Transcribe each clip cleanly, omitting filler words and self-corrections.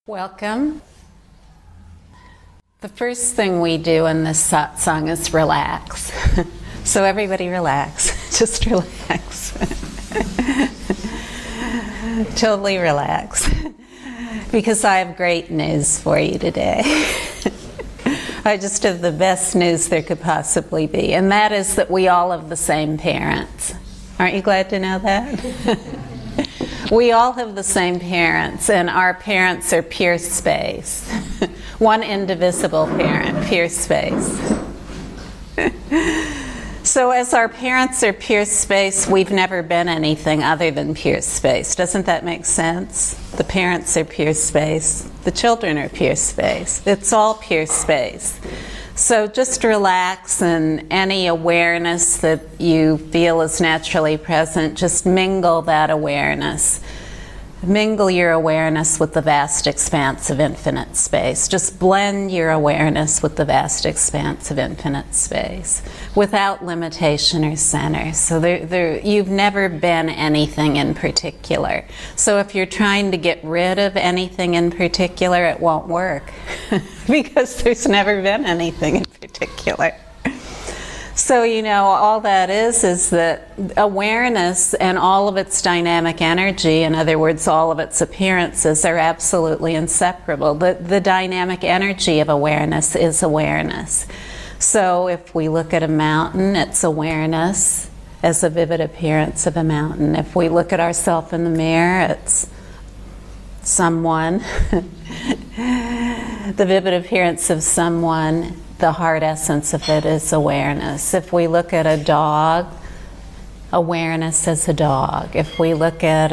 Welcome. The first thing we do in this satsang is relax. So everybody relax. Just relax. Totally relax. Because I have great news for you today. I just have the best news there could possibly be, and that is that we all have the same parents. Aren't you glad to know that? We all have the same parents, and our parents are pure space. One indivisible parent, pure space. So as our parents are pure space, we've never been anything other than pure space. Doesn't that make sense? The parents are pure space. The children are pure space. It's all pure space. So just relax, and any awareness that you feel is naturally present, just mingle that awareness. Mingle your awareness with the vast expanse of infinite space. Just blend your awareness with the vast expanse of infinite space without limitation or center. So you've never been anything in particular. So if you're trying to get rid of anything in particular, it won't work because there's never been anything in particular. So, all that is that awareness and all of its dynamic energy, in other words, all of its appearances, are absolutely inseparable. The dynamic energy of awareness is awareness. So if we look at a mountain, it's awareness as a vivid appearance of a mountain. If we look at ourselves in the mirror, it's someone, the vivid appearance of someone. The heart essence of it is awareness. If we look at a dog, awareness is a dog. If we look at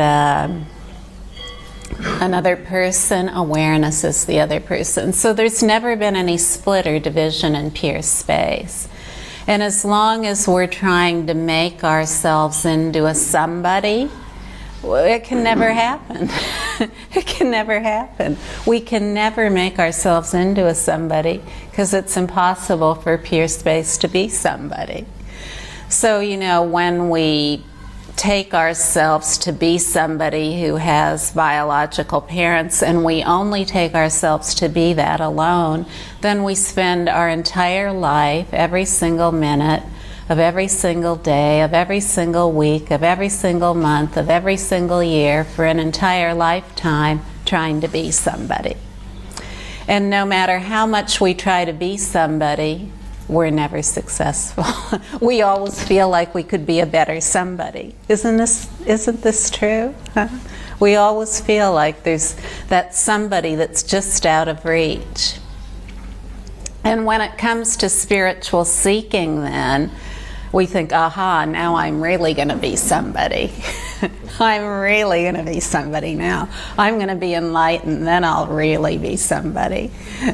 another person, awareness is the other person. So there's never been any split or division in pure space. And as long as we're trying to make ourselves into a somebody, it can never happen. It can never happen. We can never make ourselves into a somebody because it's impossible for pure space to be somebody. So, when we take ourselves to be somebody who has biological parents and we only take ourselves to be that alone, then we spend our entire life, every single minute, of every single day, of every single week, of every single month, of every single year, for an entire lifetime, trying to be somebody. And no matter how much we try to be somebody, we're never successful. We always feel like we could be a better somebody. Isn't this true? Huh? We always feel like there's that somebody that's just out of reach. And when it comes to spiritual seeking, then, we think, aha, now I'm really going to be somebody. I'm really going to be somebody now. I'm going to be enlightened, then I'll really be somebody.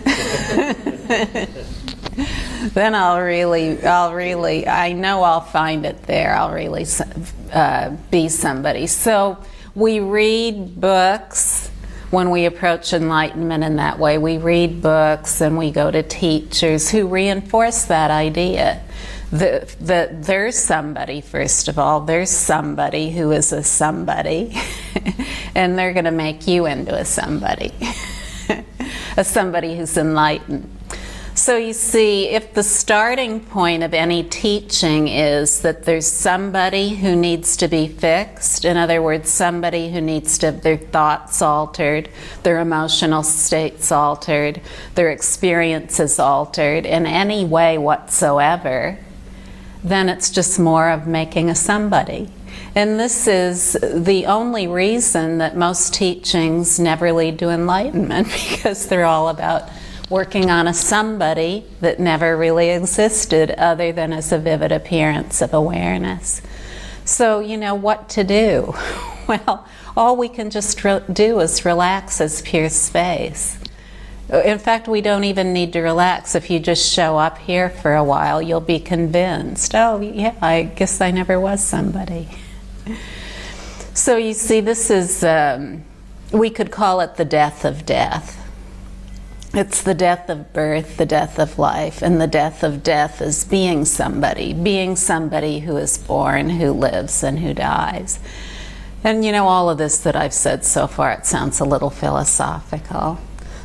Then I know I'll find it there. I'll really be somebody. So we read books when we approach enlightenment in that way. We read books and we go to teachers who reinforce that idea. That there's somebody, first of all, there's somebody who is a somebody, and they're going to make you into a somebody, a somebody who's enlightened. So you see, if the starting point of any teaching is that there's somebody who needs to be fixed, in other words, somebody who needs to have their thoughts altered, their emotional states altered, their experiences altered in any way whatsoever, then it's just more of making a somebody. And this is the only reason that most teachings never lead to enlightenment, because they're all about working on a somebody that never really existed other than as a vivid appearance of awareness. So, what to do? Well, all we can just do is relax as pure space. In fact, we don't even need to relax. If you just show up here for a while, you'll be convinced, oh yeah, I guess I never was somebody. So you see, this is, we could call it the death of death. It's the death of birth, the death of life, and the death of death is being somebody who is born, who lives, and who dies. And all of this that I've said so far, it sounds a little philosophical.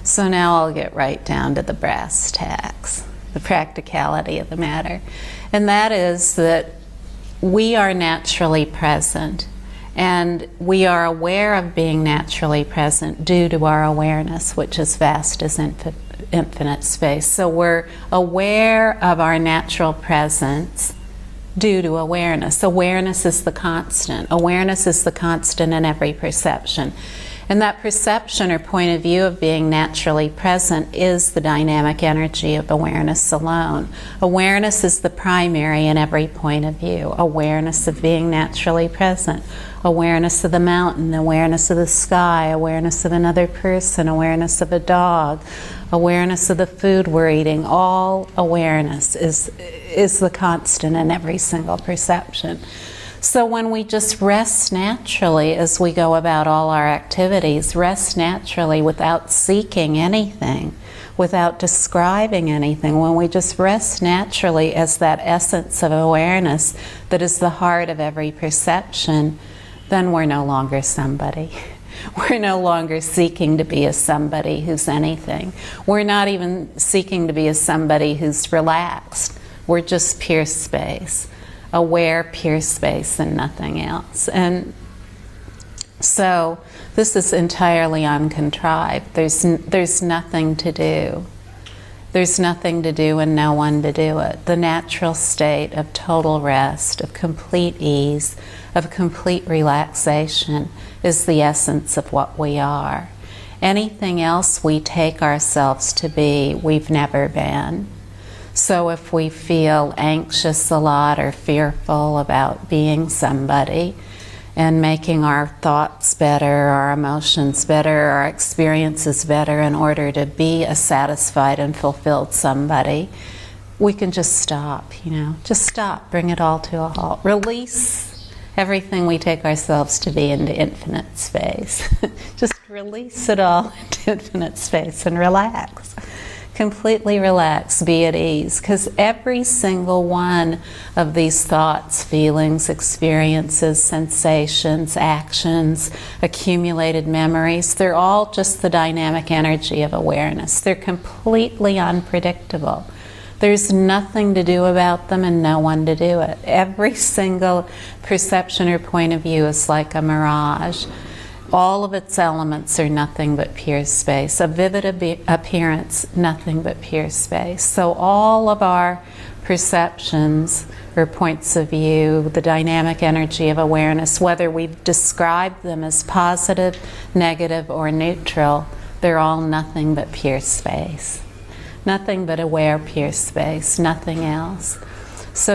So now I'll get right down to the brass tacks, the practicality of the matter. And that is that we are naturally present, and we are aware of being naturally present due to our awareness, which is vast as infinite space. So we're aware of our natural presence due to awareness. Awareness is the constant. Awareness is the constant in every perception. And that perception or point of view of being naturally present is the dynamic energy of awareness alone. Awareness is the primary in every point of view. Awareness of being naturally present. Awareness of the mountain, awareness of the sky, awareness of another person, awareness of a dog, awareness of the food we're eating. All awareness is the constant in every single perception. So when we just rest naturally as we go about all our activities, rest naturally without seeking anything, without describing anything, when we just rest naturally as that essence of awareness that is the heart of every perception, then we're no longer somebody. We're no longer seeking to be a somebody who's anything. We're not even seeking to be a somebody who's relaxed. We're just pure space. Aware, pure space, and nothing else. And so this is entirely uncontrived. There's nothing to do. There's nothing to do and no one to do it. The natural state of total rest, of complete ease, of complete relaxation is the essence of what we are. Anything else we take ourselves to be, we've never been. So if we feel anxious a lot or fearful about being somebody and making our thoughts better, our emotions better, our experiences better in order to be a satisfied and fulfilled somebody, we can just stop, just stop, bring it all to a halt. Release everything we take ourselves to be into infinite space. Just release it all into infinite space and relax. Completely relax, be at ease, because every single one of these thoughts, feelings, experiences, sensations, actions, accumulated memories, they're all just the dynamic energy of awareness. They're completely unpredictable. There's nothing to do about them and no one to do it. Every single perception or point of view is like a mirage. All of its elements are nothing but pure space. A vivid appearance, nothing but pure space. So all of our perceptions or points of view, the dynamic energy of awareness, whether we've described them as positive, negative, or neutral, they're all nothing but pure space. Nothing but aware pure space, nothing else. So,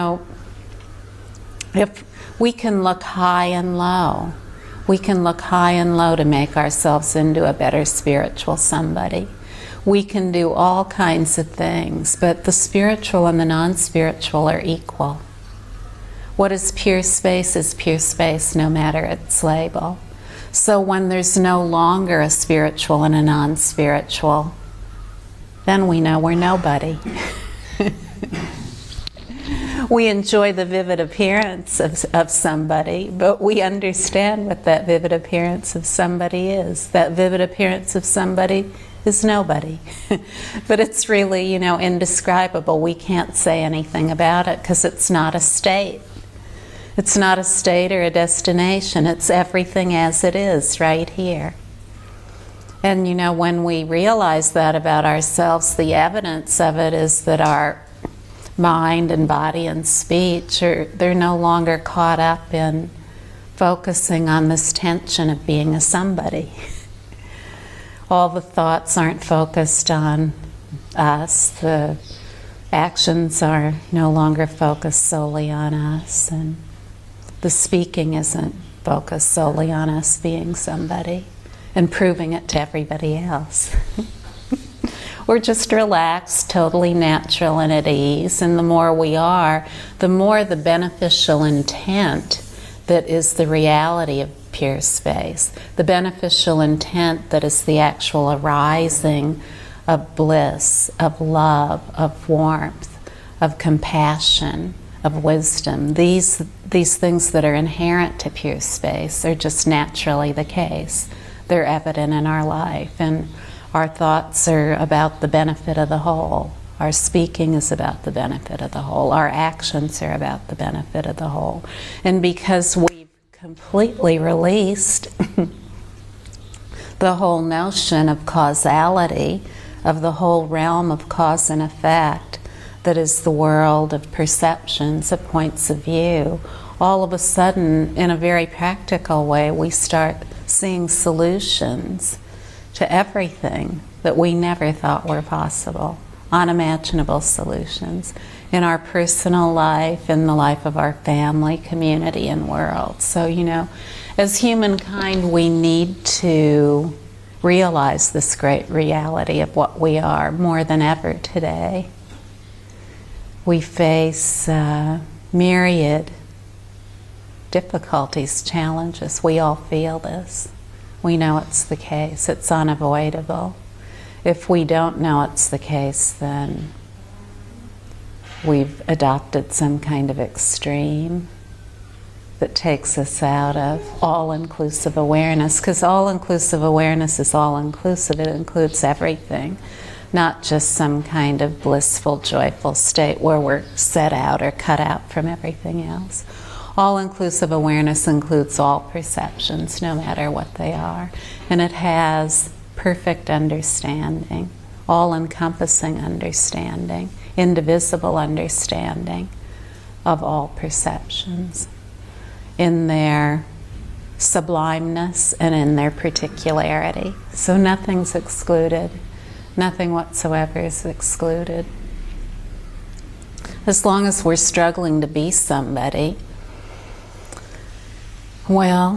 if we can look high and low, we can look high and low to make ourselves into a better spiritual somebody. We can do all kinds of things, but the spiritual and the non-spiritual are equal. What is pure space no matter its label. So when there's no longer a spiritual and a non-spiritual, then we know we're nobody. We enjoy the vivid appearance of somebody, but we understand what that vivid appearance of somebody is. That vivid appearance of somebody is nobody. But it's really, indescribable. We can't say anything about it because it's not a state. It's not a state or a destination. It's everything as it is right here. And when we realize that about ourselves, the evidence of it is that our mind and body and speech they're no longer caught up in focusing on this tension of being a somebody. All the thoughts aren't focused on us. The actions are no longer focused solely on us, and the speaking isn't focused solely on us being somebody and proving it to everybody else. We're just relaxed, totally natural and at ease, and the more we are, the more the beneficial intent that is the reality of pure space, the beneficial intent that is the actual arising of bliss, of love, of warmth, of compassion, of wisdom. These things that are inherent to pure space are just naturally the case. They're evident in our life, and Our thoughts are about the benefit of the whole. Our speaking is about the benefit of the whole. Our actions are about the benefit of the whole. And because we've completely released the whole notion of causality, of the whole realm of cause and effect, that is the world of perceptions, of points of view, all of a sudden, in a very practical way, we start seeing solutions to everything that we never thought were possible, unimaginable solutions in our personal life, in the life of our family, community, and world. So, as humankind, we need to realize this great reality of what we are more than ever today. We face myriad difficulties, challenges. We all feel this. We know it's the case. It's unavoidable. If we don't know it's the case, then we've adopted some kind of extreme that takes us out of all-inclusive awareness, because all-inclusive awareness is all-inclusive. It includes everything, not just some kind of blissful, joyful state where we're set out or cut out from everything else. All-inclusive awareness includes all perceptions, no matter what they are. And it has perfect understanding, all-encompassing understanding, indivisible understanding of all perceptions in their sublimeness and in their particularity. So nothing's excluded. Nothing whatsoever is excluded. As long as we're struggling to be somebody, well,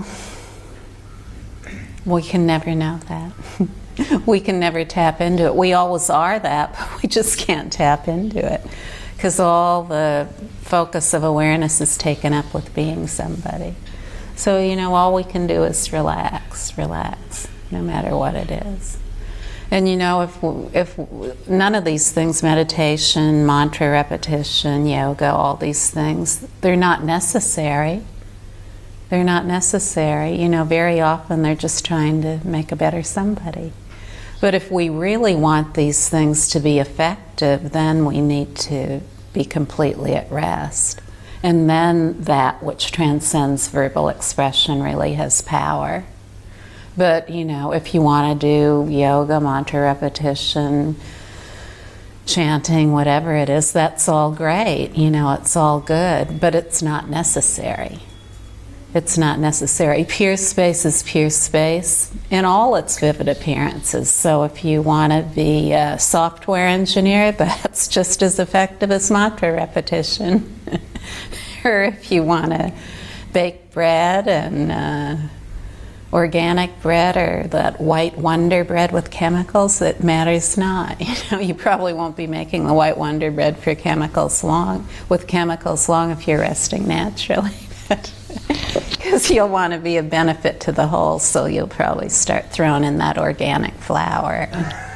we can never know that. We can never tap into it. We always are that, but we just can't tap into it because all the focus of awareness is taken up with being somebody. So, all we can do is relax, no matter what it is. And if none of these things, meditation, mantra repetition, yoga, all these things, they're not necessary. They're not necessary. Very often they're just trying to make a better somebody. But if we really want these things to be effective, then we need to be completely at rest. And then that which transcends verbal expression really has power. But, if you want to do yoga, mantra repetition, chanting, whatever it is, that's all great. It's all good, but it's not necessary. It's not necessary. Pure space is pure space in all its vivid appearances. So if you want to be a software engineer, that's just as effective as mantra repetition. Or if you want to bake bread and organic bread or that white wonder bread with chemicals, it matters not. You probably won't be making the white wonder bread with chemicals long if you're resting naturally. Because you'll want to be a benefit to the whole, so you'll probably start throwing in that organic flour,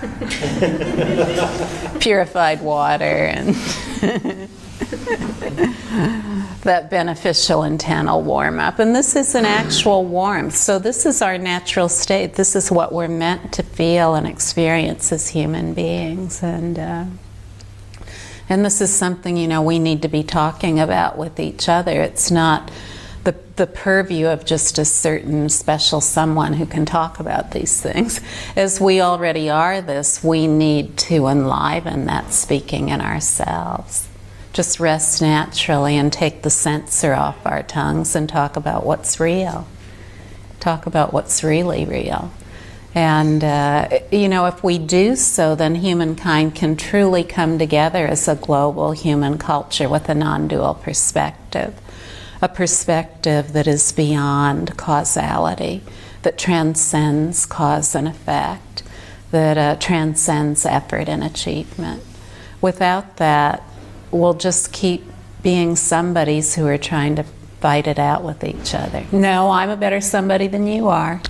purified water, and that beneficial intent will warm up. And this is an actual warmth. So this is our natural state. This is what we're meant to feel and experience as human beings. And this is something, we need to be talking about with each other. It's not the purview of just a certain special someone who can talk about these things. As we already are this, we need to enliven that speaking in ourselves. Just rest naturally and take the censor off our tongues and talk about what's real. Talk about what's really real. And, if we do so, then humankind can truly come together as a global human culture with a non-dual perspective. A perspective that is beyond causality, that transcends cause and effect, that transcends effort and achievement. Without that, we'll just keep being somebodies who are trying to fight it out with each other. No, I'm a better somebody than you are.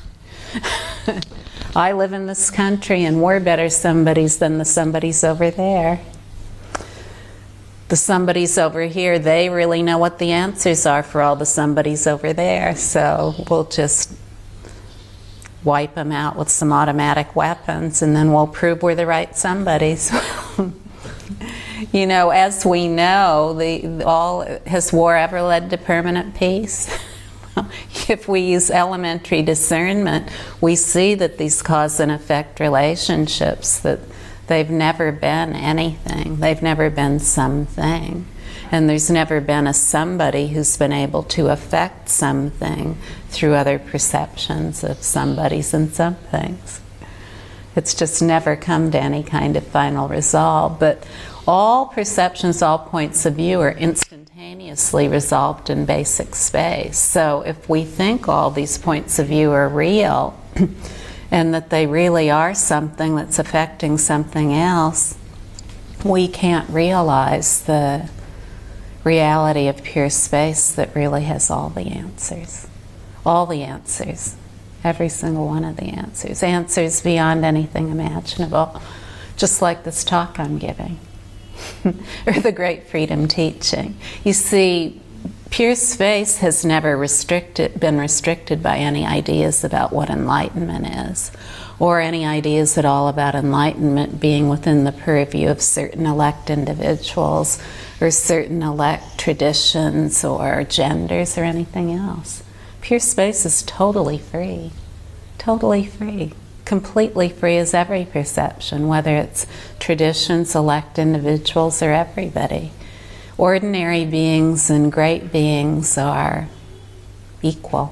I live in this country and we're better somebodies than the somebodies over there. The somebodies over here, they really know what the answers are for all the somebodies over there. So we'll just wipe them out with some automatic weapons, and then we'll prove we're the right somebodies. You know, as we know, has war ever led to permanent peace? If we use elementary discernment, we see that these cause and effect relationships, that they've never been anything. They've never been something. And there's never been a somebody who's been able to affect something through other perceptions of somebodies and somethings. It's just never come to any kind of final resolve. But all perceptions, all points of view are instantaneously resolved in basic space. So if we think all these points of view are real and that they really are something that's affecting something else, we can't realize the reality of pure space that really has all the answers. All the answers. Every single one of the answers. Answers beyond anything imaginable. Just like this talk I'm giving. Or the Great Freedom Teaching. You see, pure space has never been restricted by any ideas about what enlightenment is, or any ideas at all about enlightenment being within the purview of certain elect individuals, or certain elect traditions, or genders, or anything else. Pure space is totally free. Totally free. Completely free as every perception, whether it's traditions, elect individuals, or everybody. Ordinary beings and great beings are equal.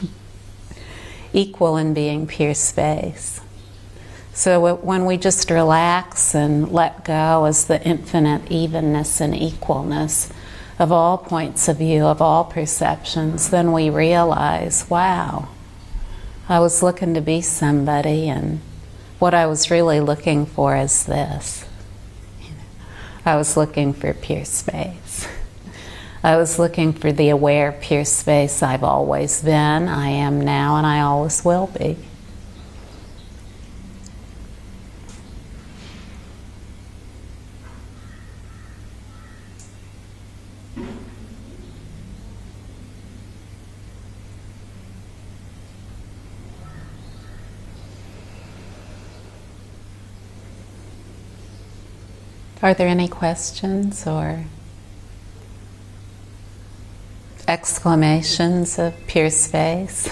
Equal in being pure space. So when we just relax and let go as the infinite evenness and equalness of all points of view, of all perceptions, then we realize, wow, I was looking to be somebody, and what I was really looking for is this. I was looking for pure space. I was looking for the aware pure space I've always been, I am now, and I always will be. Are there any questions or exclamations of pure space?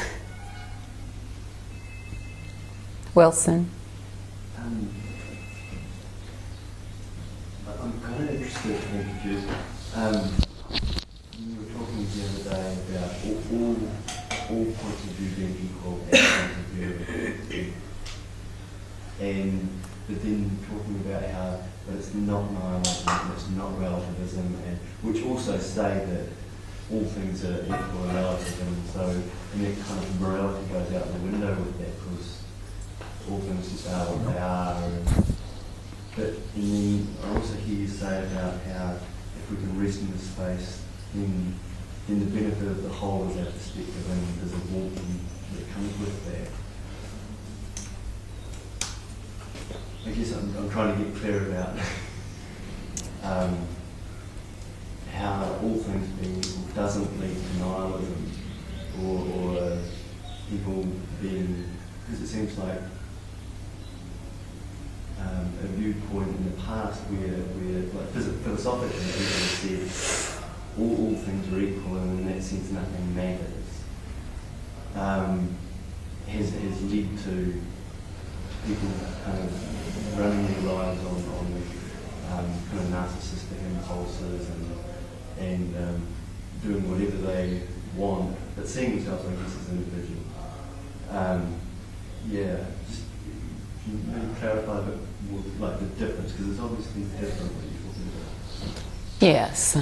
Wilson? I'm kind of interested in confused. You were talking the other day about all points of view being equal and points of view, and but then talking about how that it's not nihilism, it's not relativism, and which also say that all things are equal and relative, and so and then kind of morality goes out the window with that because all things just are what they are. But then I also hear you say about how if we can rest in this space, then the benefit of the whole is our perspective, and there's a walking that comes with that. I guess I'm trying to get clear about how all things being equal doesn't lead to nihilism or people being, because it seems like a viewpoint in the past where like philosophically people have said all things are equal and in that sense nothing matters, has led to people kind of running their lives on kind of narcissistic impulses and doing whatever they want, but seeing themselves, I guess, as individuals. Just can you maybe clarify a bit more, like the difference, because it's obviously different what you're talking about. Yes.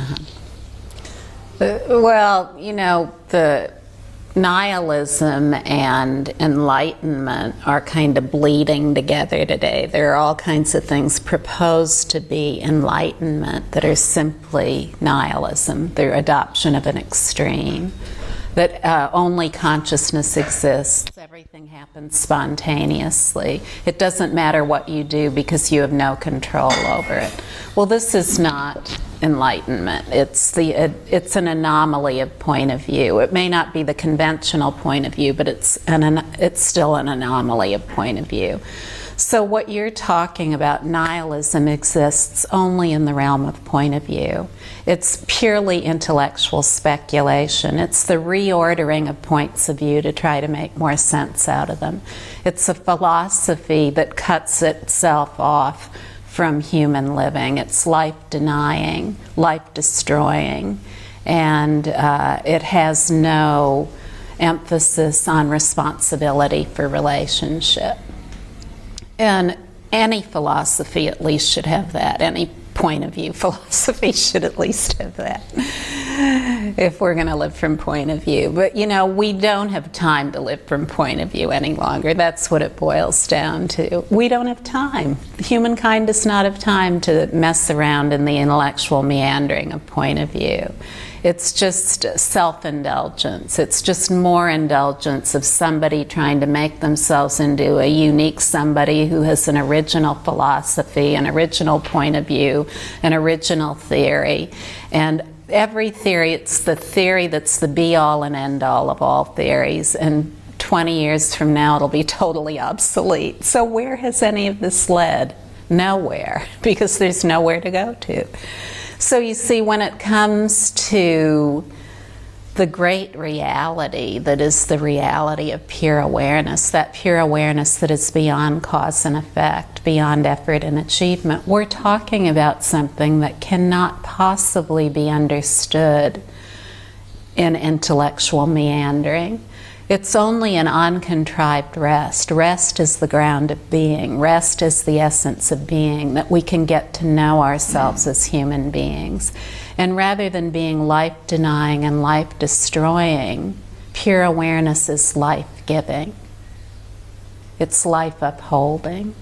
Well, you know, the nihilism and enlightenment are kind of bleeding together today. There are all kinds of things proposed to be enlightenment that are simply nihilism. They're adoption of an extreme. That only consciousness exists. Everything happens spontaneously. It doesn't matter what you do because you have no control over it. Well, this is not enlightenment. It's an anomaly of point of view. It may not be the conventional point of view, but it's still an anomaly of point of view. So what you're talking about, nihilism, exists only in the realm of point of view. It's purely intellectual speculation. It's the reordering of points of view to try to make more sense out of them. It's a philosophy that cuts itself off from human living. It's life-denying, life-destroying, and it has no emphasis on responsibility for relationship. And any philosophy at least should have that. Any point of view philosophy should at least have that, if we're going to live from point of view. But you know, we don't have time to live from point of view any longer. That's what it boils down to. We don't have time. Humankind does not have time to mess around in the intellectual meandering of point of view. It's just self-indulgence. It's just more indulgence of somebody trying to make themselves into a unique somebody who has an original philosophy, an original point of view, an original theory. And every theory, it's the theory that's the be-all and end-all of all theories. And 20 years from now, it'll be totally obsolete. So where has any of this led? Nowhere, because there's nowhere to go to. So you see, when it comes to the great reality that is the reality of pure awareness, that pure awareness that is beyond cause and effect, beyond effort and achievement, we're talking about something that cannot possibly be understood in intellectual meandering. It's only an uncontrived rest. Rest is the ground of being. Rest is the essence of being, that we can get to know ourselves as human beings. And rather than being life-denying and life-destroying, pure awareness is life-giving. It's life-upholding.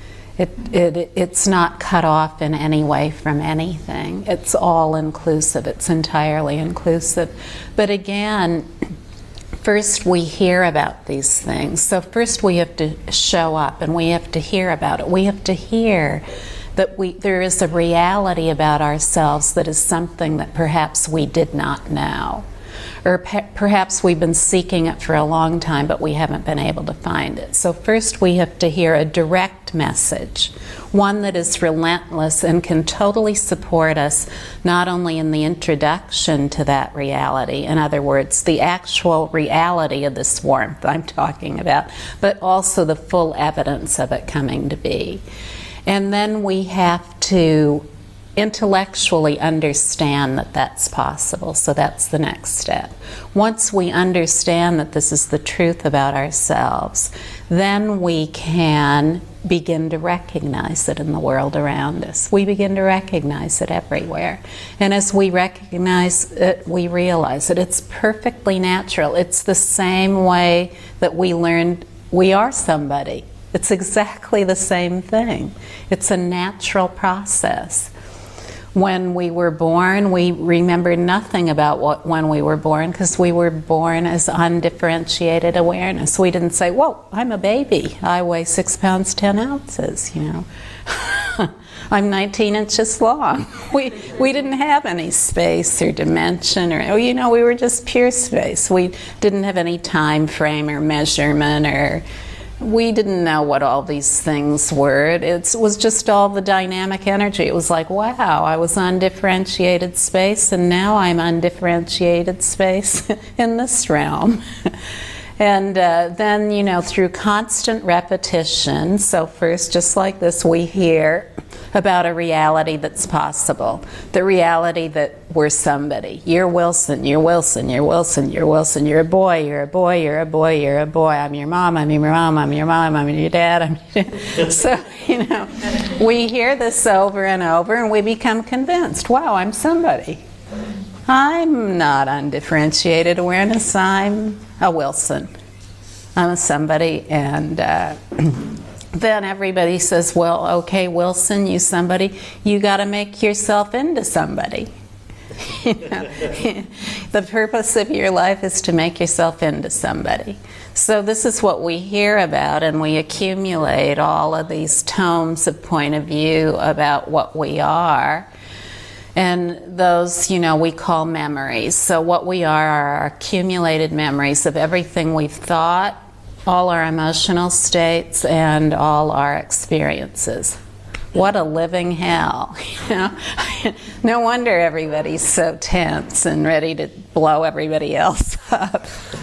It's not cut off in any way from anything. It's all-inclusive. It's entirely inclusive. But again, first we hear about these things. So first we have to show up and we have to hear about it. We have to hear that there is a reality about ourselves that is something that perhaps we did not know. Or perhaps we've been seeking it for a long time, but we haven't been able to find it. So first we have to hear a direct message, one that is relentless and can totally support us, not only in the introduction to that reality, in other words, the actual reality of this warmth I'm talking about, but also the full evidence of it coming to be. And then we have to intellectually understand that that's possible. So that's the next step. Once we understand that this is the truth about ourselves, then we can begin to recognize it in the world around us. We begin to recognize it everywhere. And as we recognize it, we realize it. It's perfectly natural. It's the same way that we learned we are somebody. It's exactly the same thing. It's a natural process. When we were born, we remember nothing about when we were born, because we were born as undifferentiated awareness. We didn't say, whoa, I'm a baby. I weigh 6 pounds, 10 ounces, you know. I'm 19 inches long. We didn't have any space or dimension, or, you know, we were just pure space. We didn't have any time frame or measurement, or we didn't know what all these things were. It was just all the dynamic energy. It was like, wow, I was undifferentiated space, and now I'm undifferentiated space in this realm. And then, you know, through constant repetition, so first, just like this, we hear about a reality that's possible. The reality that we're somebody. You're Wilson, you're Wilson, you're Wilson, you're Wilson, you're a boy, you're a boy, you're a boy, you're a boy. I'm your mom, I'm your mom, I'm your mom, I'm your dad, I'm your dad. So, you know, we hear this over and over and we become convinced, wow, I'm somebody. I'm not undifferentiated awareness, I'm a Wilson. I'm a somebody, and then everybody says, well, okay, Wilson, you somebody, you got to make yourself into somebody. You know? The purpose of your life is to make yourself into somebody. So this is what we hear about, and we accumulate all of these tomes of point of view about what we are. And those, we call memories. So what we are our accumulated memories of everything we've thought, all our emotional states, and all our experiences. What a living hell, No wonder everybody's so tense and ready to blow everybody else up.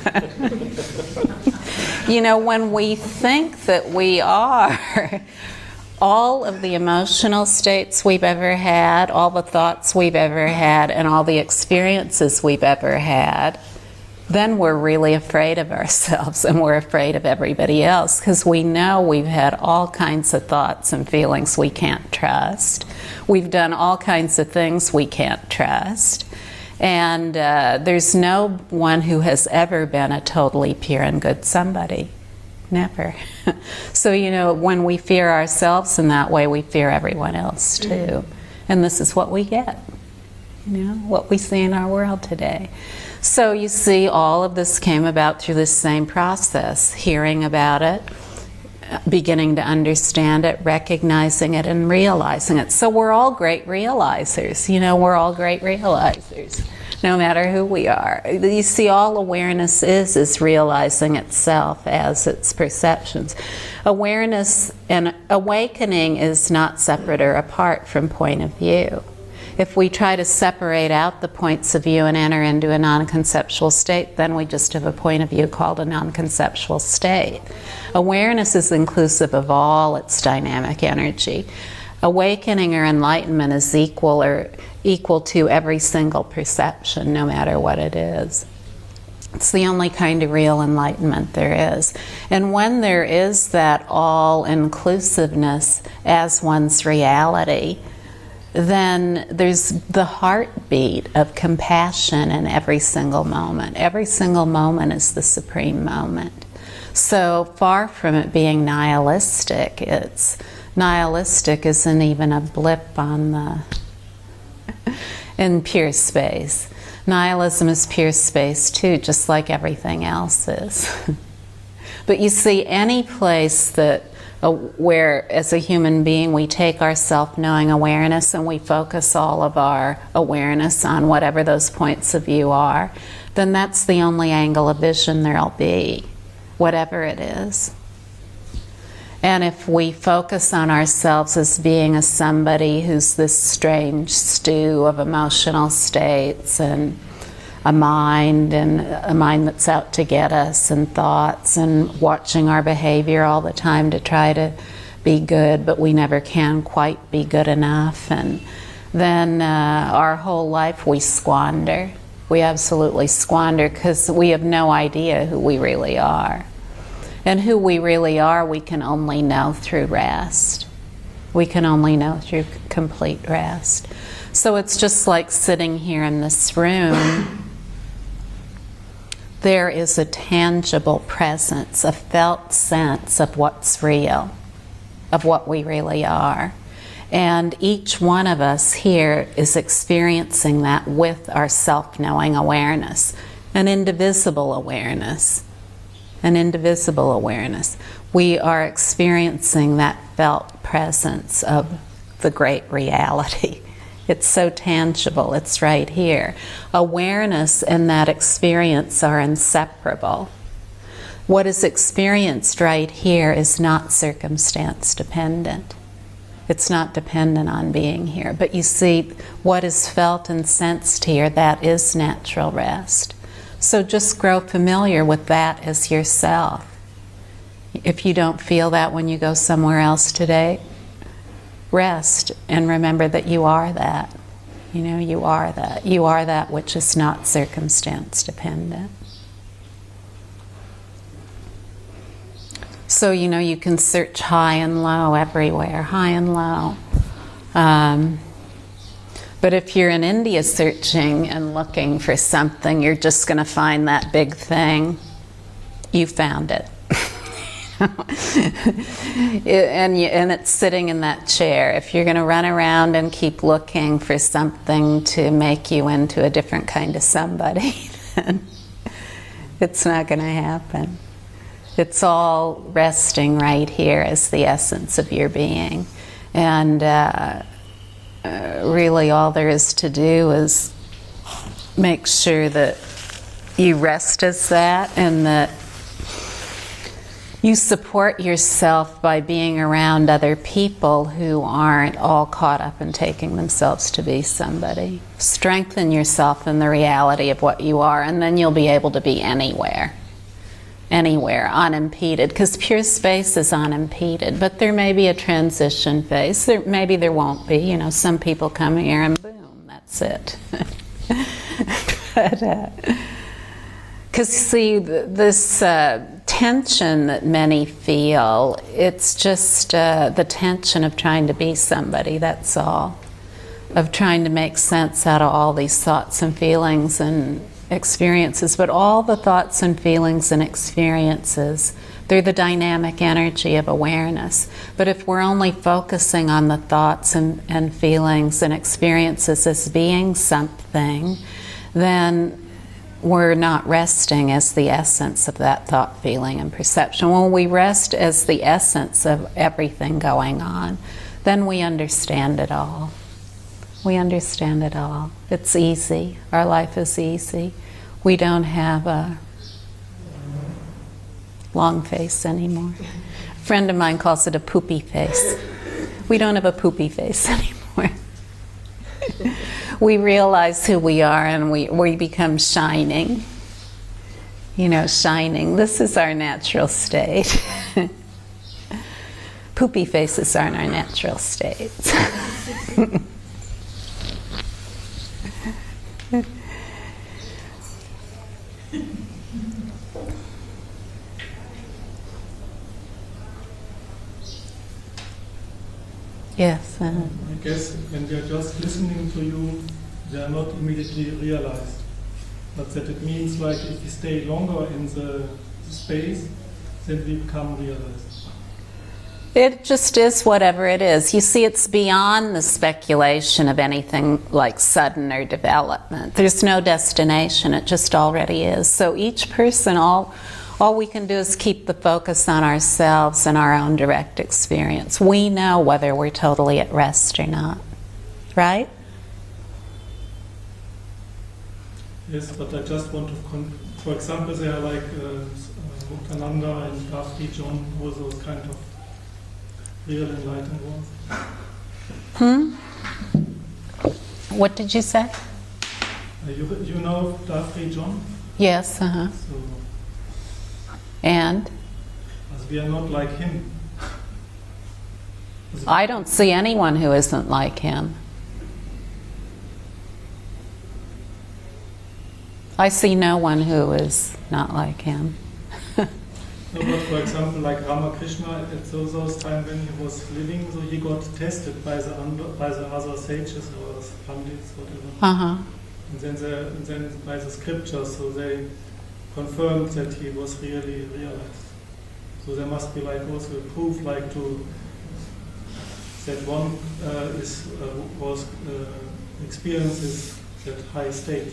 When we think that we are all of the emotional states we've ever had, all the thoughts we've ever had, and all the experiences we've ever had, then we're really afraid of ourselves and we're afraid of everybody else, because we know we've had all kinds of thoughts and feelings we can't trust. We've done all kinds of things we can't trust. And there's no one who has ever been a totally pure and good somebody. Never. So, when we fear ourselves in that way, we fear everyone else too. And this is what we get, what we see in our world today. So you see, all of this came about through this same process, hearing about it, beginning to understand it, recognizing it, and realizing it. So we're all great realizers. We're all great realizers, no matter who we are. You see, all awareness is realizing itself as its perceptions. Awareness and awakening is not separate or apart from point of view. If we try to separate out the points of view and enter into a non-conceptual state, then we just have a point of view called a non-conceptual state. Awareness is inclusive of all its dynamic energy. Awakening or enlightenment is equal to every single perception, no matter what it is. It's the only kind of real enlightenment there is. And when there is that all-inclusiveness as one's reality, then there's the heartbeat of compassion in every single moment. Every single moment is the supreme moment. So far from it being nihilistic, nihilistic isn't even a blip on in pure space. Nihilism is pure space too, just like everything else is. But you see, any place where as a human being we take our self-knowing awareness and we focus all of our awareness on whatever those points of view are, then that's the only angle of vision there'll be, whatever it is. And if we focus on ourselves as being somebody who's this strange stew of emotional states and a mind that's out to get us, and thoughts, and watching our behavior all the time to try to be good, but we never can quite be good enough, and then our whole life we squander. We absolutely squander because we have no idea who we really are. And who we really are, we can only know through rest. We can only know through complete rest. So it's just like sitting here in this room. There is a tangible presence, a felt sense of what's real, of what we really are. And each one of us here is experiencing that with our self-knowing awareness, an indivisible awareness. An indivisible awareness. We are experiencing that felt presence of the great reality. It's so tangible, it's right here. Awareness and that experience are inseparable. What is experienced right here is not circumstance dependent. It's not dependent on being here. But you see, what is felt and sensed here, that is natural rest. So just grow familiar with that as yourself. If you don't feel that when you go somewhere else today, rest and remember that you are that. You are that. You are that which is not circumstance dependent. So, you can search high and low everywhere, high and low. But if you're in India searching and looking for something, you're just going to find that big thing. You found it. And it's sitting in that chair. If you're going to run around and keep looking for something to make you into a different kind of somebody, then it's not going to happen. It's all resting right here as the essence of your being. And really all there is to do is make sure that you rest as that, and that you support yourself by being around other people who aren't all caught up in taking themselves to be somebody. Strengthen yourself in the reality of what you are, and then you'll be able to be anywhere. Anywhere, unimpeded, because pure space is unimpeded. But there may be a transition phase. Maybe there won't be. You know, some people come here and boom, that's it. But, because see, this tension that many feel, it's just the tension of trying to be somebody, that's all. Of trying to make sense out of all these thoughts and feelings and experiences. But all the thoughts and feelings and experiences, they're the dynamic energy of awareness. But if we're only focusing on the thoughts and feelings and experiences as being something, then we're not resting as the essence of that thought, feeling, and perception. When we rest as the essence of everything going on, then we understand it all. We understand it all. It's easy. Our life is easy. We don't have a long face anymore. A friend of mine calls it a poopy face. We don't have a poopy face anymore. We realize who we are, and we become shining. You know, shining. This is our natural state. Poopy faces aren't our natural states. Yes. I guess when we are just listening to you, they are not immediately realized. But that it means like if we stay longer in the space, then we become realized. It just is whatever it is. You see, it's beyond the speculation of anything like sudden or development. There's no destination, it just already is. So each person, all we can do is keep the focus on ourselves and our own direct experience. We know whether we're totally at rest or not, right? Yes, but I just want to, for example, there are like Muktananda and Dafri John, who are those kind of real enlightened ones. What did you say? You know Dafri John? Yes, So, And? as we are not like him. I don't see anyone who isn't like him. I see no one who is not like him. No, but for example, like Ramakrishna, at those times when he was living, so he got tested by the other sages or pandits, whatever. And then by the scriptures, so they confirmed that he was really realized. So there must be like also a proof, like to that one experiences that high state.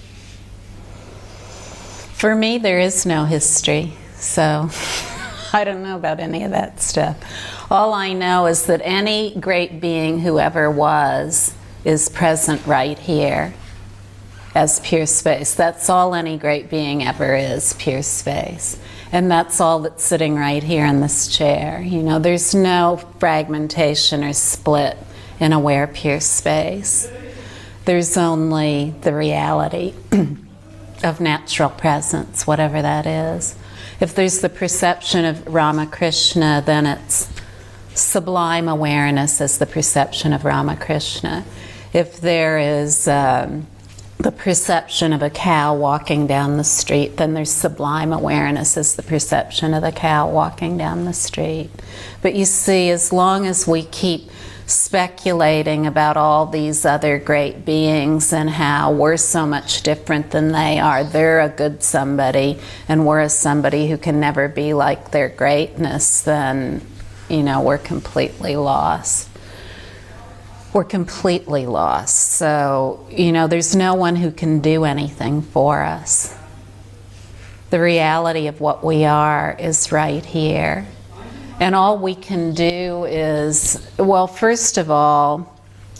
For me, there is no history, so I don't know about any of that stuff. All I know is that any great being who ever was is present right here as pure space. That's all any great being ever is, pure space. And that's all that's sitting right here in this chair. You know, there's no fragmentation or split in aware pure space. There's only the reality of natural presence, whatever that is. If there's the perception of Ramakrishna, then it's sublime awareness as the perception of Ramakrishna. If there is the perception of a cow walking down the street, then there's sublime awareness as the perception of the cow walking down the street. But you see, as long as we keep speculating about all these other great beings and how we're so much different than they are, they're a good somebody and we're a somebody who can never be like their greatness, then, you know, we're completely lost. We're completely lost. So, you know, there's no one who can do anything for us. The reality of what we are is right here. And all we can do is, well, first of all,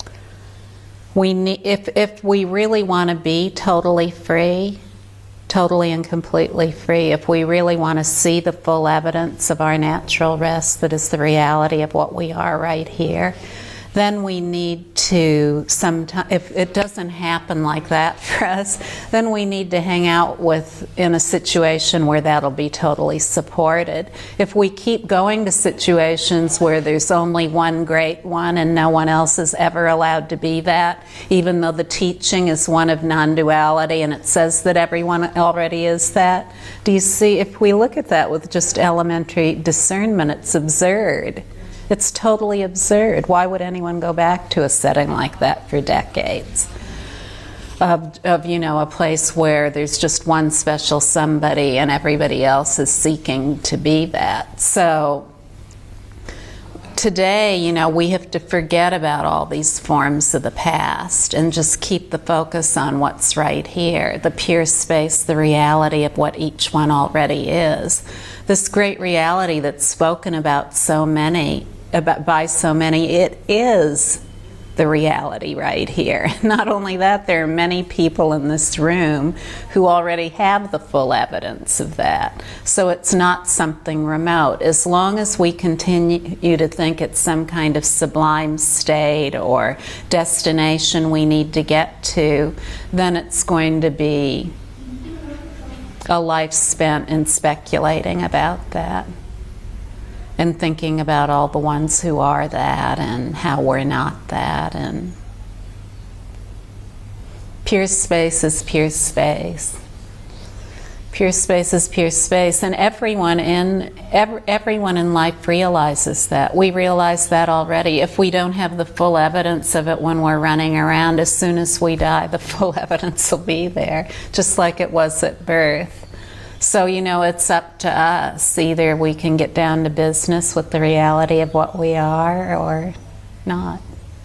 if we really want to be totally free, totally and completely free, if we really want to see the full evidence of our natural rest that is the reality of what we are right here, then we need to if it doesn't happen like that for us, then we need to hang out in a situation where that'll be totally supported. If we keep going to situations where there's only one great one and no one else is ever allowed to be that, even though the teaching is one of non-duality and it says that everyone already is that, do you see, if we look at that with just elementary discernment, it's absurd. It's totally absurd. Why would anyone go back to a setting like that for decades? Of a place where there's just one special somebody and everybody else is seeking to be that. So today, we have to forget about all these forms of the past and just keep the focus on what's right here, the pure space, the reality of what each one already is. This great reality that's spoken about by so many, it is the reality right here. Not only that, there are many people in this room who already have the full evidence of that. So it's not something remote. As long as we continue to think it's some kind of sublime state or destination we need to get to, then it's going to be a life spent in speculating about that, and thinking about all the ones who are that and how we're not that. And pure space is pure space. Pure space is pure space. And everyone in life realizes that. We realize that already. If we don't have the full evidence of it when we're running around, as soon as we die, the full evidence will be there, just like it was at birth. So, it's up to us. Either we can get down to business with the reality of what we are or not.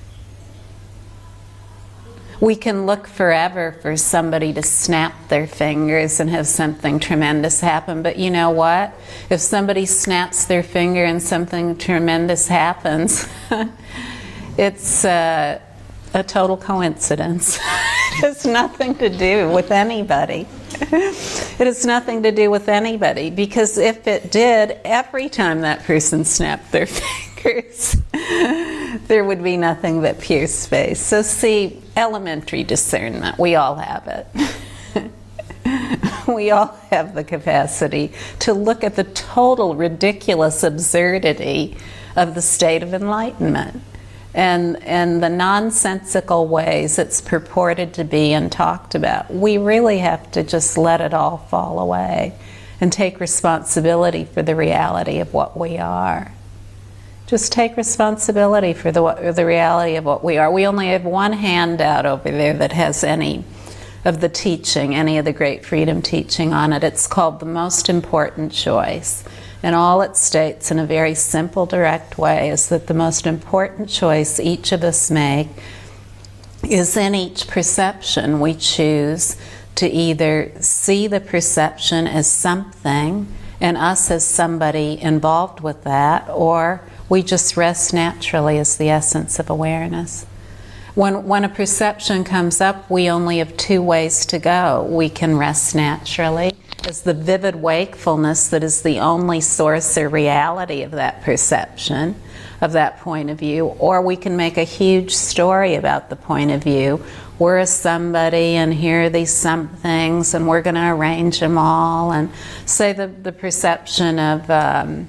We can look forever for somebody to snap their fingers and have something tremendous happen. But you know what? If somebody snaps their finger and something tremendous happens, it's a total coincidence. It has nothing to do with anybody. It has nothing to do with anybody, because if it did, every time that person snapped their fingers, there would be nothing but pure space. So see, elementary discernment, we all have it. We all have the capacity to look at the total ridiculous absurdity of the state of enlightenment. And the nonsensical ways it's purported to be and talked about. We really have to just let it all fall away and take responsibility for the reality of what we are. Just take responsibility for the reality of what we are. We only have one handout over there that has any of the teaching, any of the Great Freedom teaching on it. It's called The Most Important Choice. And all it states in a very simple, direct way is that the most important choice each of us make is in each perception. We choose to either see the perception as something and us as somebody involved with that, or we just rest naturally as the essence of awareness. When a perception comes up, we only have two ways to go. We can rest naturally as the vivid wakefulness that is the only source or reality of that perception, of that point of view, or we can make a huge story about the point of view. We're a somebody and here are these some things and we're going to arrange them all, and say the perception of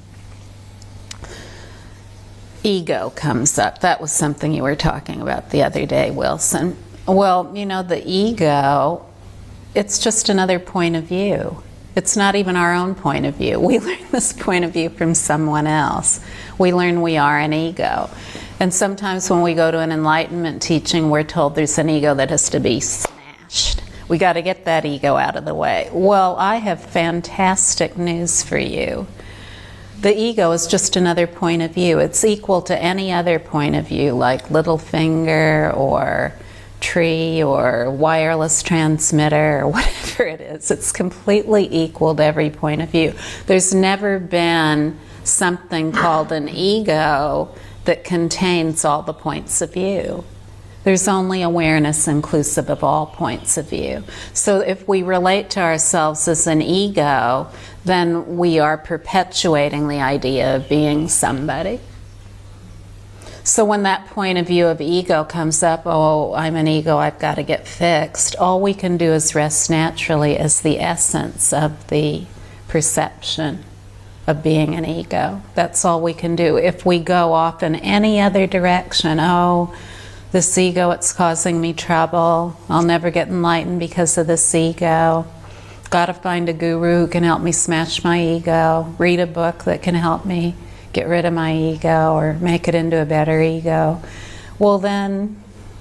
ego comes up. That was something you were talking about the other day, Wilson. Well, the ego, it's just another point of view. It's not even our own point of view. We learn this point of view from someone else. We learn we are an ego. And sometimes when we go to an enlightenment teaching, we're told there's an ego that has to be smashed. We got to get that ego out of the way. Well, I have fantastic news for you. The ego is just another point of view. It's equal to any other point of view, like Littlefinger or tree or wireless transmitter or whatever it is. It's completely equal to every point of view. There's never been something called an ego that contains all the points of view. There's only awareness inclusive of all points of view. So if we relate to ourselves as an ego, then we are perpetuating the idea of being somebody. So when that point of view of ego comes up, oh, I'm an ego, I've got to get fixed, all we can do is rest naturally as the essence of the perception of being an ego. That's all we can do. If we go off in any other direction, oh, this ego, it's causing me trouble, I'll never get enlightened because of this ego, got to find a guru who can help me smash my ego, read a book that can help me get rid of my ego or make it into a better ego. Well then,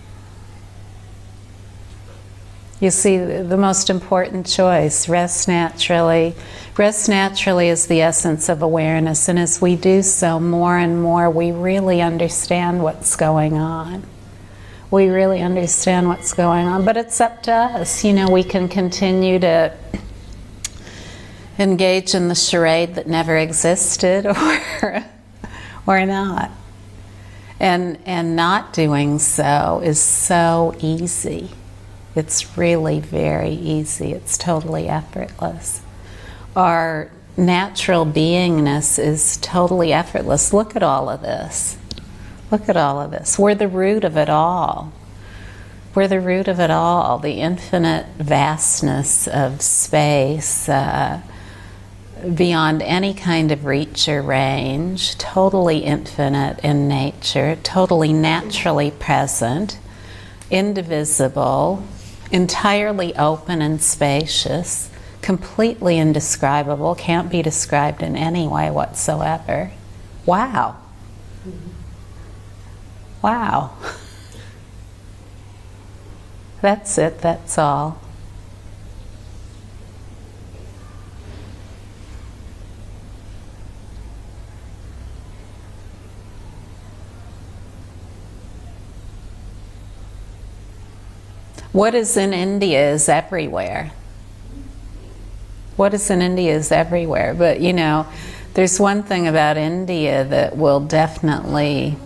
you see the most important choice, rest naturally. Rest naturally is the essence of awareness, and as we do so more and more, we really understand what's going on. We really understand what's going on, but it's up to us. You know, we can continue to engage in the charade that never existed or not. And not doing so is so easy. It's really very easy. It's totally effortless. Our natural beingness is totally effortless. Look at all of this. Look at all of this. We're the root of it all. We're the root of it all. The infinite vastness of space, beyond any kind of reach or range, totally infinite in nature, totally naturally present, indivisible, entirely open and spacious, completely indescribable, can't be described in any way whatsoever. Wow. Wow. That's it, that's all. What is in India is everywhere. What is in India is everywhere. But you know, there's one thing about India that will definitely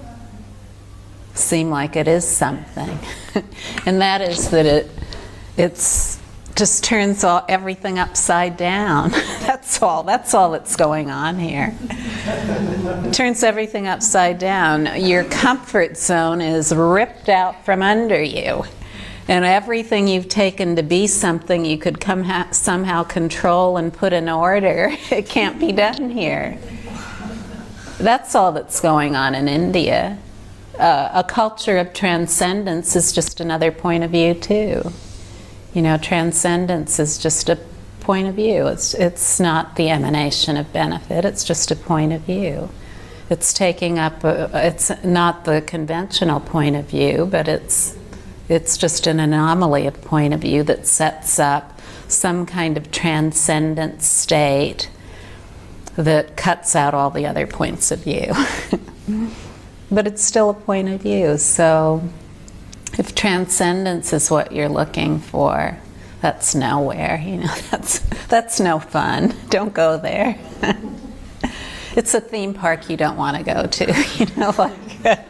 seem like it is something. And that is that it's just turns everything upside down. That's all that's going on here. It turns everything upside down. Your comfort zone is ripped out from under you. And everything you've taken to be something you could somehow control and put in order, it can't be done here. That's all that's going on in India. A culture of transcendence is just another point of view too. You know, transcendence is just a point of view. It's not the emanation of benefit, it's just a point of view. It's taking up, it's not the conventional point of view, but it's just an anomaly of point of view that sets up some kind of transcendent state that cuts out all the other points of view. But it's still a point of view. So if transcendence is what you're looking for, that's nowhere. You know, that's no fun. Don't go there. It's a theme park you don't want to go to. You know, like.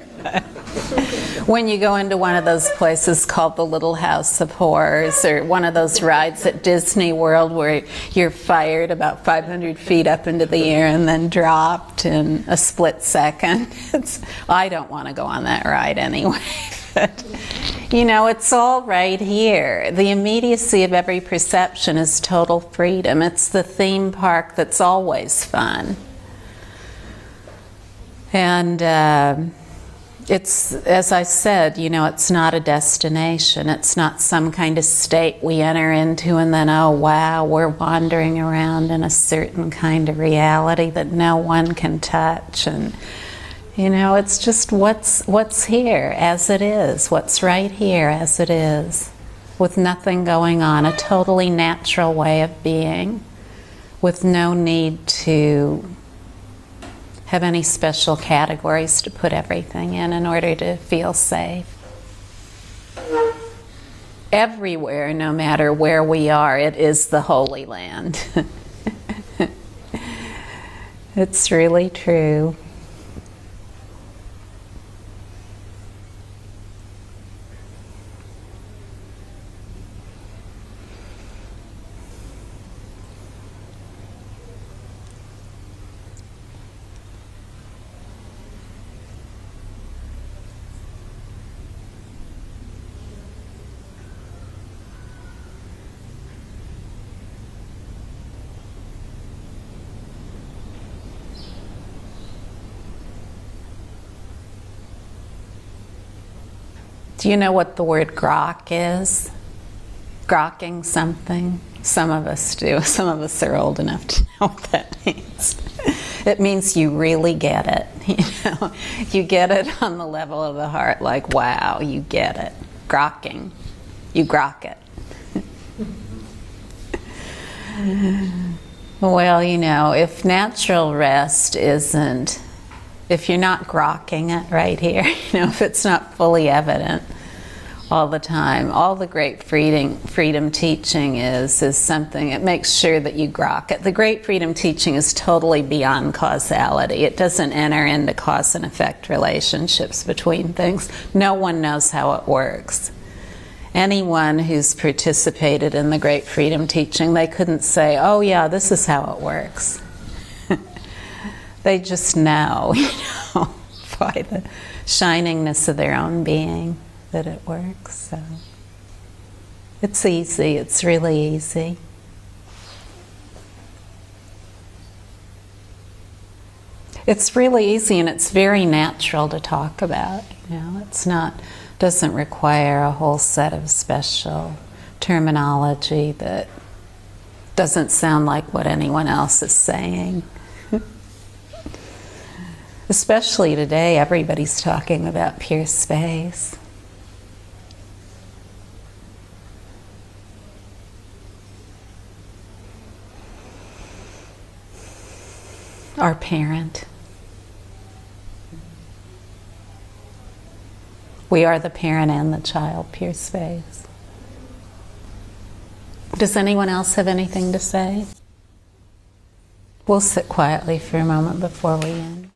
When you go into one of those places called the Little House of Horrors, or one of those rides at Disney World where you're fired about 500 feet up into the air and then dropped in a split second. I don't want to go on that ride anyway. But, you know, it's all right here. The immediacy of every perception is total freedom. It's the theme park that's always fun. And it's, as I said, you know, it's not a destination. It's not some kind of state we enter into and then, oh wow, we're wandering around in a certain kind of reality that no one can touch. And, you know, it's just what's here as it is, what's right here as it is, with nothing going on, a totally natural way of being, with no need to have any special categories to put everything in order to feel safe. everywhere, no matter where we are, it is the Holy Land. It's really true. Do you know what the word grok is? Grokking something? Some of us do. Some of us are old enough to know what that means. It means you really get it. You know, you get it on the level of the heart, like, wow, you get it. Grokking. You grok it. Well, you know, if natural rest isn't, if you're not grokking it right here, you know, if it's not fully evident all the time, all the great freedom teaching is something, it makes sure that you grok it. The great freedom teaching is totally beyond causality. It doesn't enter into cause and effect relationships between things. No one knows how it works. Anyone who's participated in the great freedom teaching, they couldn't say, oh yeah, this is how it works. They just know, you know, by the shiningness of their own being that it works. So it's easy. It's really easy. It's really easy, and it's very natural to talk about. You know, it's not, doesn't require a whole set of special terminology that doesn't sound like what anyone else is saying. Especially today, everybody's talking about pure space. Our parent. We are the parent and the child, pure space. Does anyone else have anything to say? We'll sit quietly for a moment before we end.